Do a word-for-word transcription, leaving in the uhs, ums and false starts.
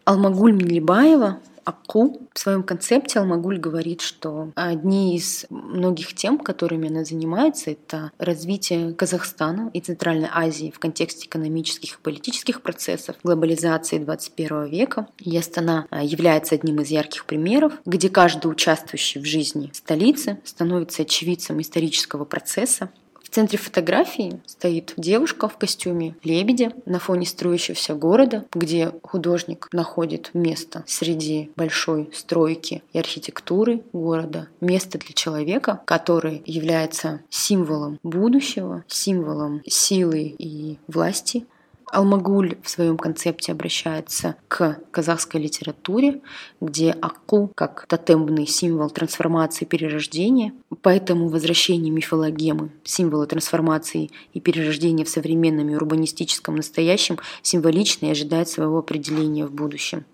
Алмагуль Милибаева Акку в своем концепте Алмагуль говорит, что одни из многих тем, которыми она занимается, это развитие Казахстана и Центральной Азии в контексте экономических и политических процессов, глобализации двадцать первого века. И Астана является одним из ярких примеров, где каждый участвующий в жизни столицы становится очевидцем исторического процесса. В центре фотографии стоит девушка в костюме лебедя на фоне строящегося города, где художник находит место среди большой стройки и архитектуры города, место для человека, который является символом будущего, символом силы и власти. Алмагуль в своем концепте обращается к казахской литературе, где Акку как тотемный символ трансформации и перерождения. Поэтому возвращение мифологемы, символа трансформации и перерождения в современном и урбанистическом настоящем, символично и ожидает своего определения в будущем.